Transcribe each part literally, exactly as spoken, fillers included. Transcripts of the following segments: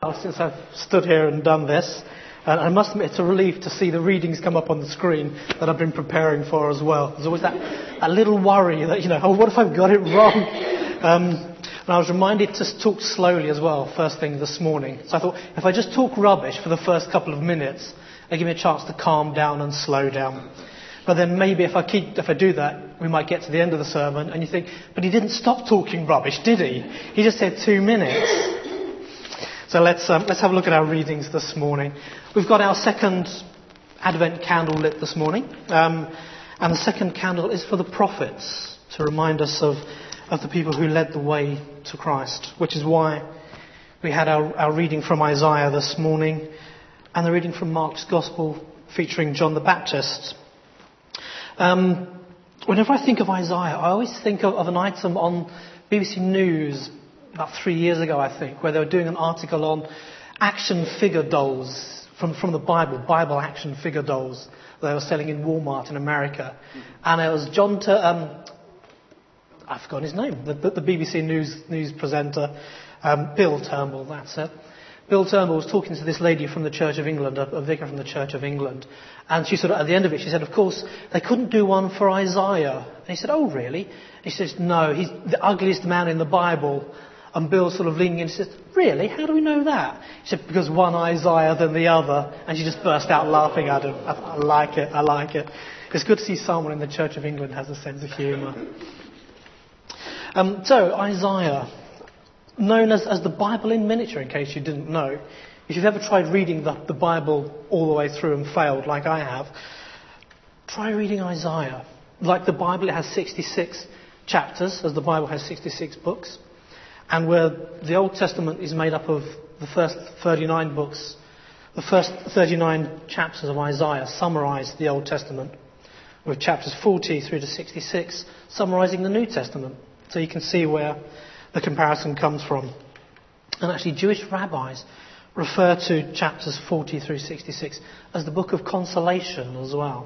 while since I've stood here and done this. And I must admit, it's a relief to see the readings come up on the screen that I've been preparing for as well. There's always that a little worry that, you know, oh, what if I've got it wrong? Um, and I was reminded to talk slowly as well, first thing this morning. So I thought, if I just talk rubbish for the first couple of minutes, they give me a chance to calm down and slow down. But then maybe if I keep, if I do that, we might get to the end of the sermon and you think, but he didn't stop talking rubbish, did he? He just said two minutes. So let's um, let's have a look at our readings this morning. We've got our second Advent candle lit this morning, um, and the second candle is for the prophets to remind us of of the people who led the way to Christ, which is why we had our, our reading from Isaiah this morning, and the reading from Mark's Gospel featuring John the Baptist. Um, whenever I think of Isaiah, I always think of, of an item on B B C News about three years ago, I think, where they were doing an article on action figure dolls from, from the Bible, Bible action figure dolls they were selling in Walmart in America. And it was John, Tur- um, I've forgotten his name, the, the, the B B C News news presenter, um, Bill Turnbull, that's it. Bill Turnbull was talking to this lady from the Church of England, a, a vicar from the Church of England. And she sort of, at the end of it, she said, of course, they couldn't do one for Isaiah. And he said, oh, really? He says, no, he's the ugliest man in the Bible. And Bill's sort of leaning in and says, really? How do we know that? He said, because one eye's higher than the other. And she just burst out laughing at him. I, I like it, I like it. It's good to see someone in the Church of England has a sense of humour. Um, so, Isaiah, known as, as the Bible in miniature, in case you didn't know. If you've ever tried reading the, the Bible all the way through and failed, like I have, try reading Isaiah. Like the Bible, it has sixty-six chapters, as the Bible has sixty-six books. And where the Old Testament is made up of the first thirty-nine books, the first thirty-nine chapters of Isaiah summarise the Old Testament, with chapters forty through to sixty-six summarising the New Testament. So you can see where the comparison comes from. And actually Jewish rabbis refer to chapters forty through sixty-six as the book of consolation as well.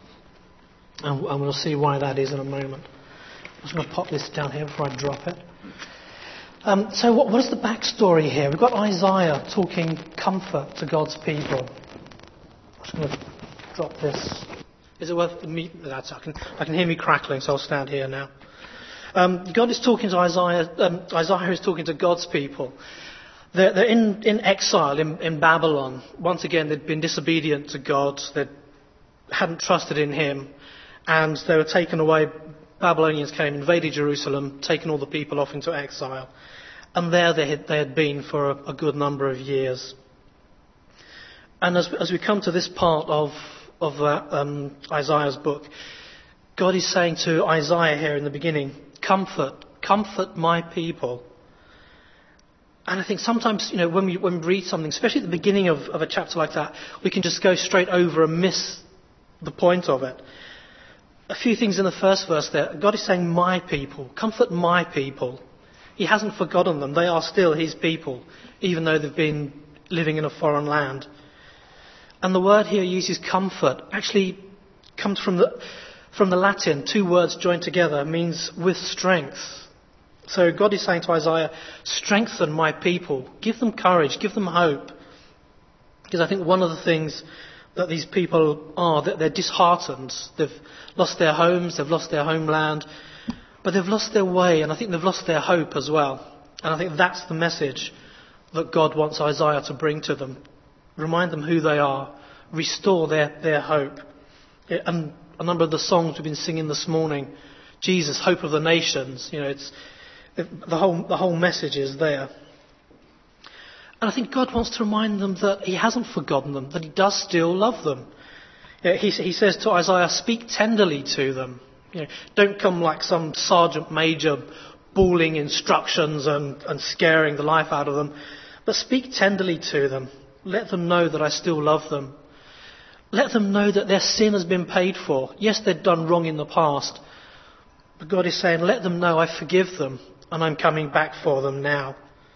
And, and we'll see why that is in a moment. I'm just going to pop this down here before I drop it. Um, so what, what is the backstory here? We've got Isaiah talking comfort to God's people. I'm just going to drop this. Is it worth me? That's, I can, I can hear me crackling, so I'll stand here now. Um, God is talking to Isaiah. Um, Isaiah is talking to God's people. They're, they're in, in exile in, in Babylon. Once again, they'd been disobedient to God. They hadn't trusted in Him, and they were taken away. Babylonians came, invaded Jerusalem, taken all the people off into exile. And there they had, they had been for a, a good number of years. And as, as we come to this part of, of uh, um, Isaiah's book, God is saying to Isaiah here in the beginning, comfort, comfort my people. And I think sometimes, you know, when we, when we read something, especially at the beginning of, of a chapter like that, we can just go straight over and miss the point of it. A few things in the first verse there. God is saying, my people. Comfort my people. He hasn't forgotten them. They are still His people, even though they've been living in a foreign land. And the word here uses comfort. Actually comes from the, from the Latin. Two words joined together means with strength. So God is saying to Isaiah, strengthen my people. Give them courage. Give them hope. Because I think one of the things that these people are, that they're disheartened. They've lost their homes, they've lost their homeland, but they've lost their way, and I think they've lost their hope as well. And I think that's the message that God wants Isaiah to bring to them. Remind them who they are, restore their, their hope. And a number of the songs we've been singing this morning, Jesus, hope of the nations, you know, it's the whole the whole message is there. And I think God wants to remind them that He hasn't forgotten them, that He does still love them. You know, he, he says to Isaiah, speak tenderly to them. You know, don't come like some sergeant major bawling instructions and, and scaring the life out of them, but speak tenderly to them. Let them know that I still love them. Let them know that their sin has been paid for. Yes, they've done wrong in the past, but God is saying, let them know I forgive them and I'm coming back for them now.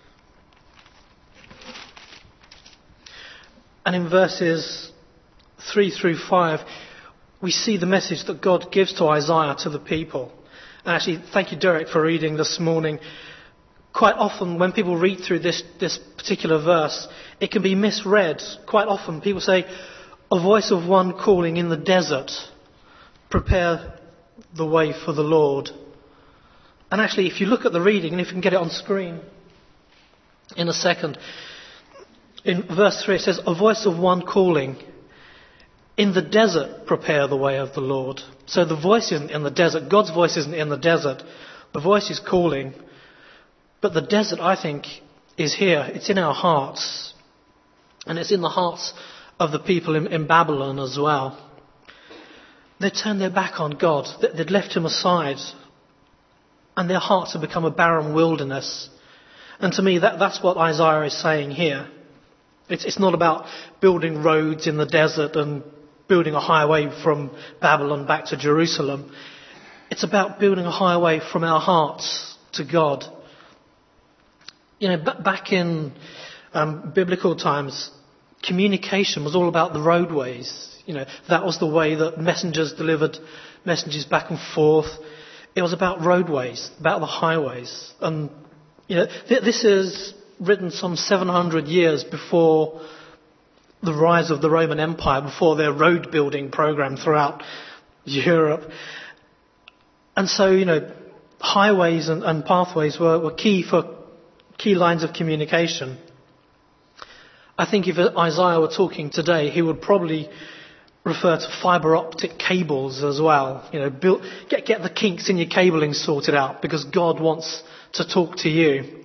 And in verses three through five, we see the message that God gives to Isaiah to the people. And actually, thank you, Derek, for reading this morning quite often when people read through this, this particular verse, it can be misread. Quite often people say, a voice of one calling in the desert, prepare the way for the Lord. And actually, if you look at the reading, and if you can get it on screen in a second, in verse three it says, a voice of one calling, in the desert prepare the way of the Lord. So the voice isn't in the desert. God's voice isn't in the desert. The voice is calling. But the desert, I think, is here. It's in our hearts. And it's in the hearts of the people in, in Babylon as well. They turned their back on God. They'd left him aside. And their hearts had become a barren wilderness. And to me, that, that's what Isaiah is saying here. It's, it's not about building roads in the desert and building a highway from Babylon back to Jerusalem. It's about building a highway from our hearts to God. You know, b- back in um, biblical times, communication was all about the roadways. You know, that was the way that messengers delivered messages back and forth. It was about roadways, about the highways. And, you know, th- this is written some seven hundred years before the rise of the Roman Empire, before their road building program throughout Europe. And so, you know, highways and, and pathways were, were key for key lines of communication. I think if Isaiah were talking today, he would probably refer to fibre optic cables as well. You know, build, get, get the kinks in your cabling sorted out, because God wants to talk to you.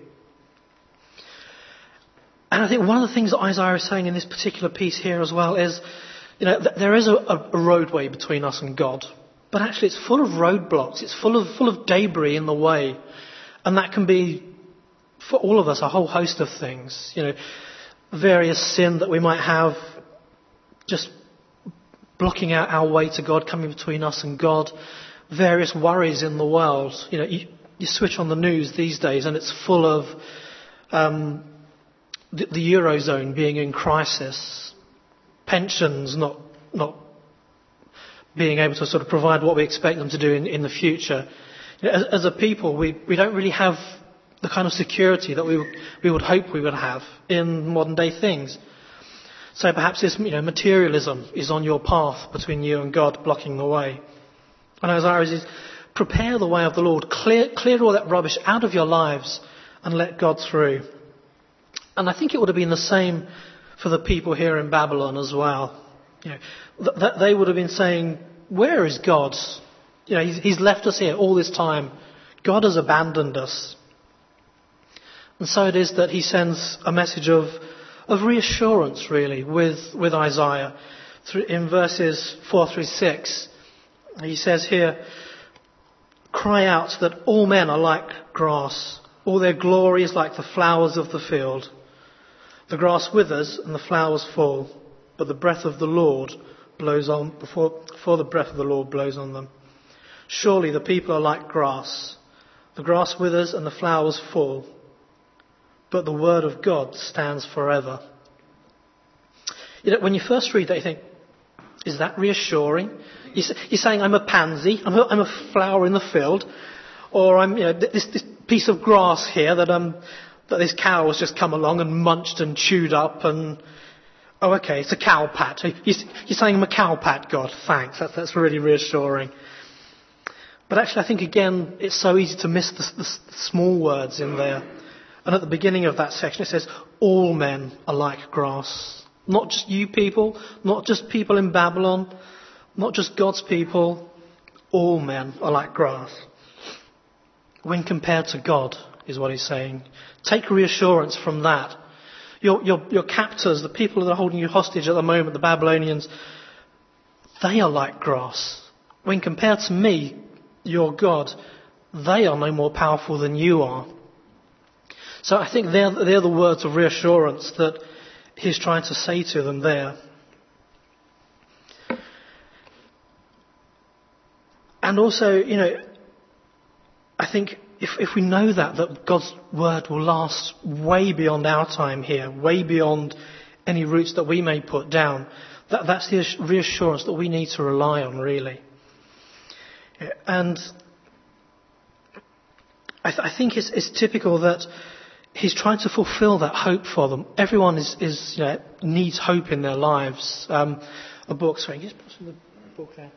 And I think one of the things that Isaiah is saying in this particular piece here as well is, you know, th- there is a, a roadway between us and God, but actually it's full of roadblocks. It's full of full of debris in the way, and that can be for all of us a whole host of things. You know, various sin that we might have, just blocking out our way to God, coming between us and God. Various worries in the world. You know, you, you switch on the news these days, and it's full of um, the, the Eurozone being in crisis, pensions not not being able to sort of provide what we expect them to do in, in the future. You know, as, as a people, we, we don't really have the kind of security that we we would hope we would have in modern day things. So perhaps this, you know, materialism is on your path between you and God, blocking the way. And Isaiah says, prepare the way of the Lord, clear clear all that rubbish out of your lives, and let God through. And I think it would have been the same for the people here in Babylon as well. You know, th- th- they would have been saying, where is God? You know, he's, he's left us here all this time. God has abandoned us. And so it is that he sends a message of, of reassurance, really, with, with Isaiah. In verses four through six, he says here, cry out that all men are like grass. All their glory is like the flowers of the field. The grass withers and the flowers fall, but the breath of the Lord blows on, before, before the breath of the Lord blows on them. Surely the people are like grass. The grass withers and the flowers fall, but the word of God stands forever. You know, when you first read that, you think, is that reassuring? You're saying, I'm a pansy, I'm a, I'm a flower in the field, or I'm, you know, this, this piece of grass here that um that this cow has just come along and munched and chewed up, and oh, okay, it's a cow pat. You're saying I'm a cow pat, God, thanks. That's that's really reassuring. But actually, I think again, it's so easy to miss the, the, the small words in there. And at the beginning of that section, it says, all men are like grass. Not just you people, not just people in Babylon, not just God's people. All men are like grass. When compared to God, is what he's saying. Take reassurance from that. Your, your, your captors, the people that are holding you hostage at the moment, the Babylonians, they are like grass. When compared to me, your God, they are no more powerful than you are. So I think they're, they're the words of reassurance that he's trying to say to them there. And also, you know, I think if, if we know that, that God's word will last way beyond our time here, way beyond any roots that we may put down, that, that's the reassurance that we need to rely on, really. And I, th- I think it's, it's typical that he's trying to fulfill that hope for them. Everyone is, is you know, needs hope in their lives. Um, a book, sorry, can you just put the book there?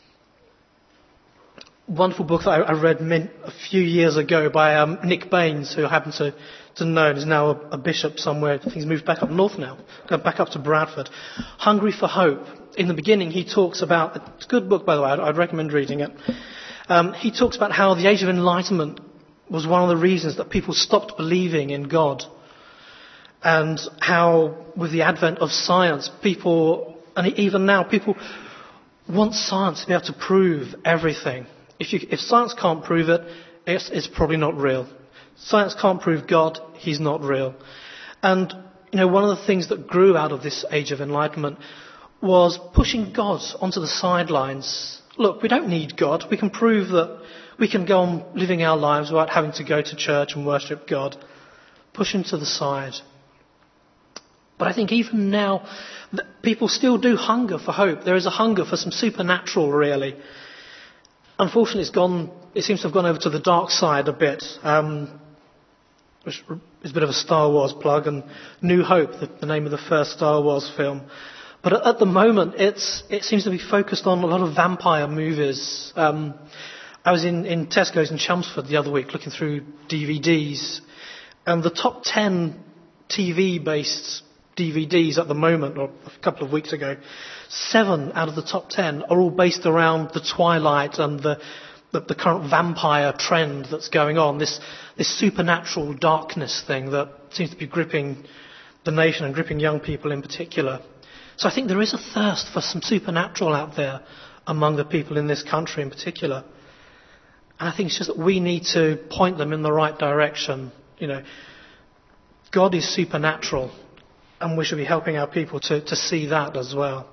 Wonderful book that I, I read min, a few years ago by um, Nick Baines, who I happen to, to know and is now a, a bishop somewhere. I think he's moved back up north now, back up to Bradford. Hungry for Hope. In the beginning, he talks about, it's a good book, by the way, I'd, I'd recommend reading it. Um, he talks about how the Age of Enlightenment was one of the reasons that people stopped believing in God. And how, with the advent of science, people, and even now, people want science to be able to prove everything. If, you, if science can't prove it, it's, it's probably not real. Science can't prove God, he's not real. And, you know, one of the things that grew out of this Age of Enlightenment was pushing God onto the sidelines. Look, we don't need God. We can prove that we can go on living our lives without having to go to church and worship God. Push him to the side. But I think even now, people still do hunger for hope. There is a hunger for some supernatural, really. Unfortunately, it's gone. It seems to have gone over to the dark side a bit, um, which is a bit of a Star Wars plug. And New Hope, the, the name of the first Star Wars film. But at, at the moment, it's it seems to be focused on a lot of vampire movies. Um, I was in, in Tesco's in Chelmsford the other week, looking through D V Ds, and the top ten T V-based D V Ds at the moment, or a couple of weeks ago, seven out of the top ten are all based around the Twilight and the, the, the current vampire trend that's going on, this, this supernatural darkness thing that seems to be gripping the nation and gripping young people in particular. So I think there is a thirst for some supernatural out there among the people in this country in particular. And I think it's just that we need to point them in the right direction. You know, God is supernatural, and we should be helping our people to, to see that as well.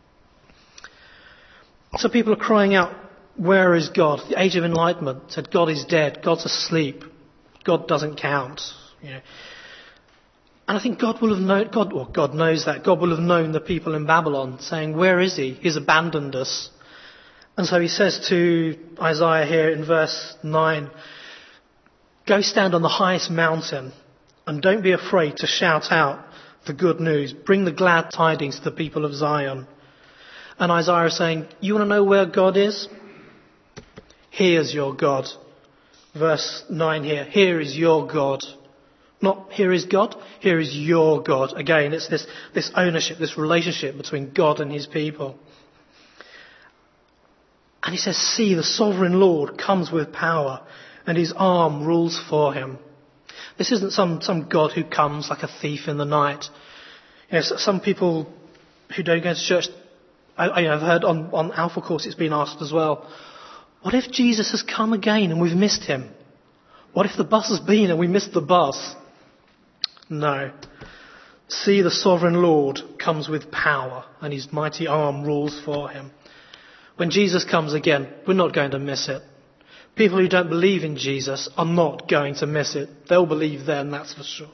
So people are crying out, where is God? The Age of Enlightenment said God is dead, God's asleep, God doesn't count. You know. And I think God will have known, God, well, God knows that. God will have known the people in Babylon, saying, where is he? He's abandoned us. And so he says to Isaiah here in verse nine, go stand on the highest mountain and don't be afraid to shout out the good news. Bring the glad tidings to the people of Zion. And Isaiah is saying, you want to know where God is? Here's your God. Verse nine here, here is your God. Not here is God, here is your God. Again, it's this, this ownership, this relationship between God and his people. And he says, see, the sovereign Lord comes with power and his arm rules for him. This isn't some, some God who comes like a thief in the night. You know, some people who don't go to church, I, I've heard on, on Alpha Course it's been asked as well, what if Jesus has come again and we've missed him? What if the bus has been and we missed the bus? No. See, the sovereign Lord comes with power and his mighty arm rules for him. When Jesus comes again, we're not going to miss it. People who don't believe in Jesus are not going to miss it. They'll believe then, that's for sure.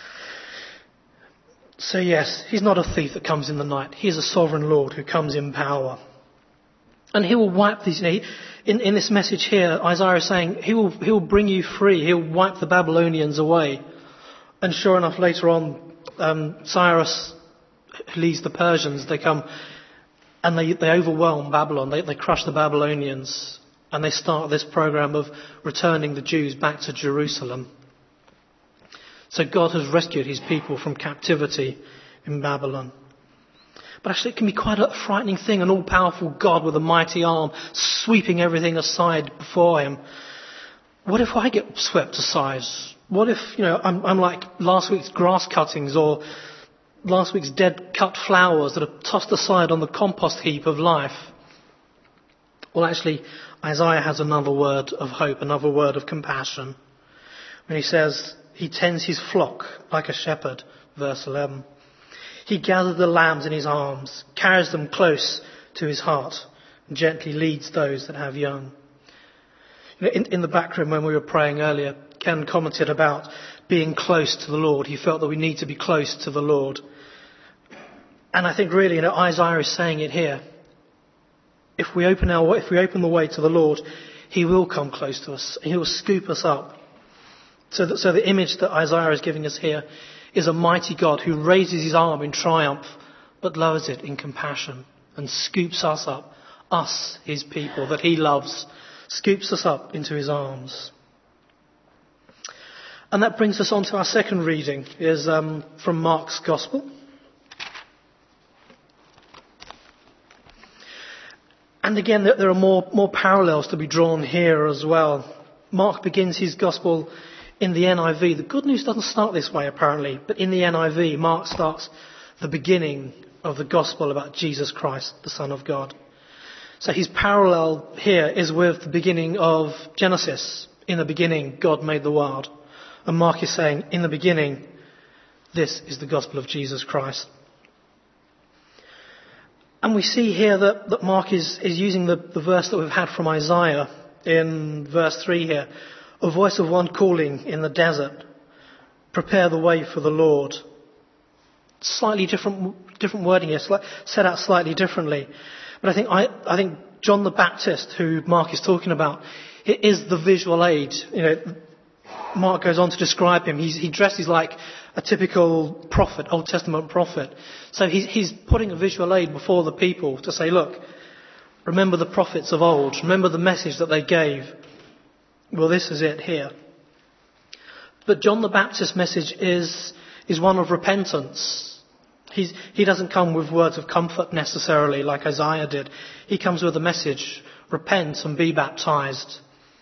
So yes, he's not a thief that comes in the night. He is a sovereign Lord who comes in power. And he will wipe these, you know, in, in this message here, Isaiah is saying, he will, he will bring you free. He'll wipe the Babylonians away. And sure enough, later on, um, Cyrus leads the Persians. They come and they, they overwhelm Babylon. They, they crush the Babylonians. And they start this program of returning the Jews back to Jerusalem. So God has rescued his people from captivity in Babylon. But actually it can be quite a frightening thing, an all-powerful God with a mighty arm sweeping everything aside before him. What if I get swept aside? What if, you know, I'm, I'm like last week's grass cuttings or last week's dead cut flowers that are tossed aside on the compost heap of life? Well, actually, Isaiah has another word of hope, another word of compassion. When he says, he tends his flock like a shepherd, verse eleven. He gathers the lambs in his arms, carries them close to his heart, and gently leads those that have young. In, in the back room when we were praying earlier, Ken commented about being close to the Lord. He felt that we need to be close to the Lord. And I think really, you know, Isaiah is saying it here. If we open our, if we open the way to the Lord, he will come close to us. He will scoop us up. So the, so the image that Isaiah is giving us here is a mighty God who raises his arm in triumph, but lowers it in compassion and scoops us up, us, his people, that he loves, scoops us up into his arms. And that brings us on to our second reading, is um, from Mark's Gospel. And again, there are more, more parallels to be drawn here as well. Mark begins his Gospel in the N I V. The good news doesn't start this way, apparently, but in the N I V, Mark starts the beginning of the Gospel about Jesus Christ, the Son of God. So his parallel here is with the beginning of Genesis. In the beginning, God made the world. And Mark is saying, in the beginning, this is the Gospel of Jesus Christ. And we see here that, that Mark is, is using the, the verse that we've had from Isaiah in verse three here. A voice of one calling in the desert, prepare the way for the Lord. Slightly different, different wording here, set out slightly differently. But I think, I, I think John the Baptist, who Mark is talking about, is the visual aid. You know, Mark goes on to describe him. He's, he dresses like a typical prophet, Old Testament prophet. So he's, he's putting a visual aid before the people to say, look, remember the prophets of old. Remember the message that they gave. Well, this is it here. But John the Baptist's message is, is one of repentance. He's, he doesn't come with words of comfort necessarily like Isaiah did. He comes with a message, repent and be baptized.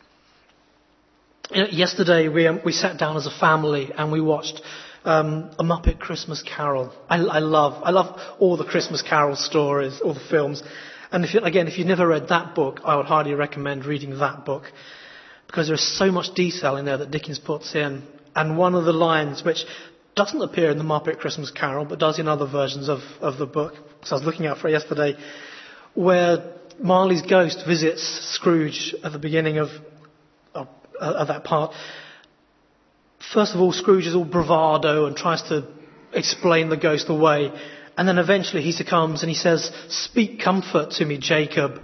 You know, yesterday we, um, we sat down as a family and we watched um, A Muppet Christmas Carol. I, I love, I love all the Christmas Carol stories, all the films. And if you, again, if you've never read that book, I would highly recommend reading that book. Because there is so much detail in there that Dickens puts in. And one of the lines, which doesn't appear in the Muppet Christmas Carol, but does in other versions of, of the book, because I was looking out for it yesterday, where Marley's ghost visits Scrooge at the beginning of, of, of that part. First of all, Scrooge is all bravado and tries to explain the ghost away. And then eventually he succumbs and he says, speak comfort to me, Jacob.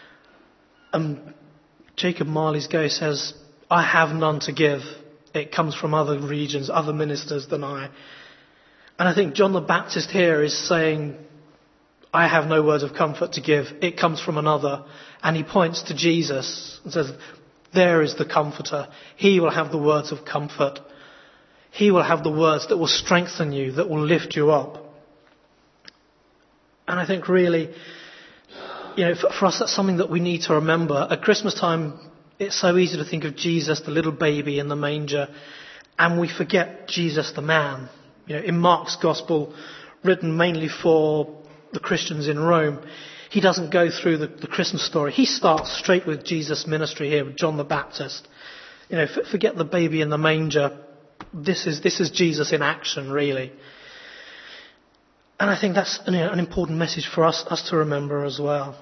And Jacob Marley's ghost says, I have none to give. It comes from other regions, other ministers than I. And I think John the Baptist here is saying, I have no words of comfort to give. It comes from another. And he points to Jesus and says, there is the comforter. He will have the words of comfort. He will have the words that will strengthen you, that will lift you up. And I think really, you know, for, for us, that's something that we need to remember. At Christmas time, it's so easy to think of Jesus, the little baby in the manger, and we forget Jesus, the man. You know, in Mark's Gospel, written mainly for the Christians in Rome, he doesn't go through the, the Christmas story. He starts straight with Jesus' ministry here, with John the Baptist. You know, f- forget the baby in the manger. This is this is Jesus in action, really. And I think that's you know, an important message for us, us to remember as well.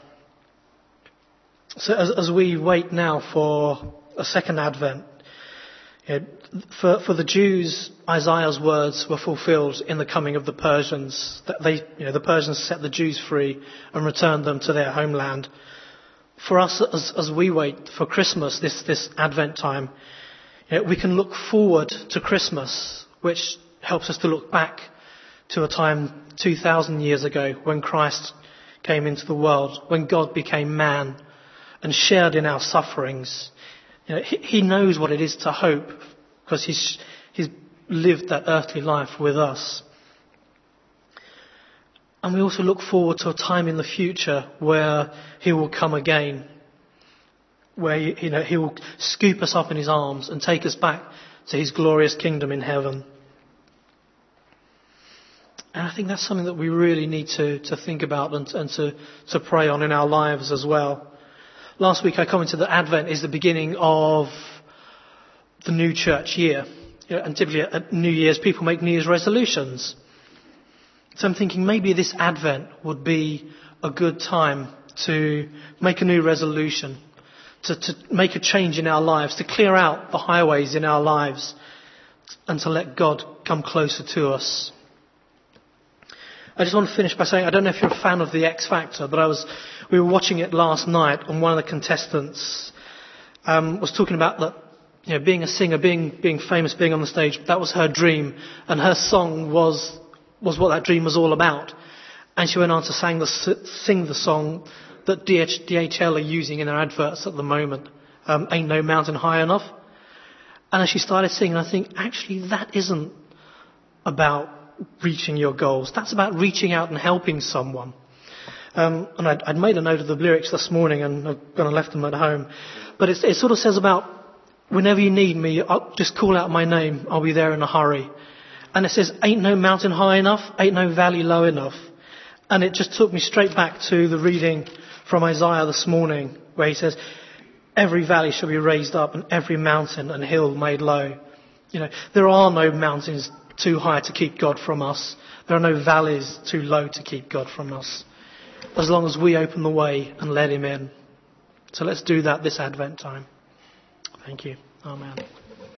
So as, as we wait now for a second Advent, you know, for, for the Jews, Isaiah's words were fulfilled in the coming of the Persians. That they, you know, the Persians set the Jews free and returned them to their homeland. For us, as, as we wait for Christmas, this, this Advent time, you know, we can look forward to Christmas, which helps us to look back to a time two thousand years ago when Christ came into the world, when God became man and shared in our sufferings. You know, he, he knows what it is to hope because he's, he's lived that earthly life with us. And we also look forward to a time in the future where he will come again, where you know, he will scoop us up in his arms and take us back to his glorious kingdom in heaven. And I think that's something that we really need to, to think about and, and to, to pray on in our lives as well. Last week I commented that Advent is the beginning of the new church year. You know, and typically at New Year's people make New Year's resolutions. So I'm thinking maybe this Advent would be a good time to make a new resolution, to, to make a change in our lives, to clear out the highways in our lives and to let God come closer to us. I just want to finish by saying, I don't know if you're a fan of The X Factor, but I was, we were watching it last night and one of the contestants um, was talking about that you know, being a singer, being being famous, being on the stage, that was her dream, and her song was was what that dream was all about. And she went on to sing the sing the song that D H L are using in their adverts at the moment, um, Ain't No Mountain High Enough. And as she started singing, I think, actually, that isn't about reaching your goals. That's about reaching out and helping someone. Um, and I'd, I'd made a note of the lyrics this morning, and I've gone and left them at home. But it's, it sort of says about, whenever you need me, I'll just call out my name. I'll be there in a hurry. And it says, ain't no mountain high enough, ain't no valley low enough. And it just took me straight back to the reading from Isaiah this morning, where he says, every valley shall be raised up and every mountain and hill made low. You know, there are no mountains too high to keep God from us. There are no valleys too low to keep God from us, as long as we open the way and let him in. So let's do that this Advent time. Thank you. Amen.